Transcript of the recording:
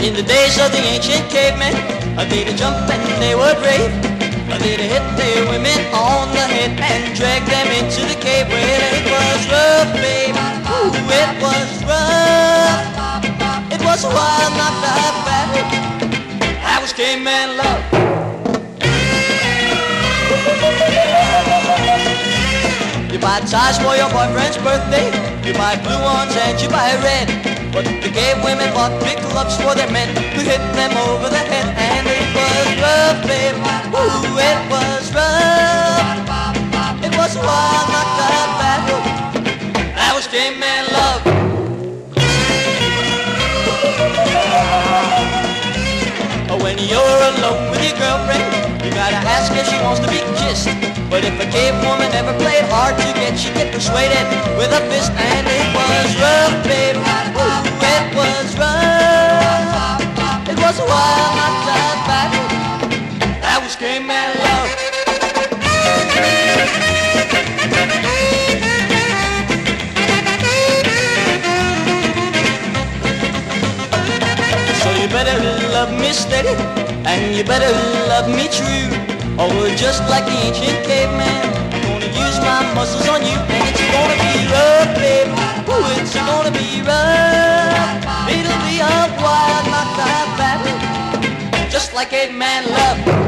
In the days of the ancient cavemen, they'd jump and they were brave. They'd hit their women on the head and drag them into the cave. Well, it was rough, babe. Ooh, it was rough. It was a wild, knocked out battle. That was caveman love. You buy ties for your boyfriend's birthday. You buy blue ones and you buy red. But the gay women bought big gloves for their men who hit them over the head. And it was rough, babe. Ooh, it was rough. It was a wild, knocked out battle. That was caveman love. When you're alone with your girlfriend, you gotta ask if she wants to be kissed. But if a cave woman ever played hard to get, she'd get persuaded with a fist. And it was rough, babe. Ooh, it was rough. It was a wild, knocked out battle. That was caveman love. So you better love me steady, and you better love me true. Or just like the ancient caveman, I'm gonna use my muscles on you. And it's gonna be rough, babe. Ooh, it's gonna be rough. It'll be a wild, knocked out battle, just like caveman love.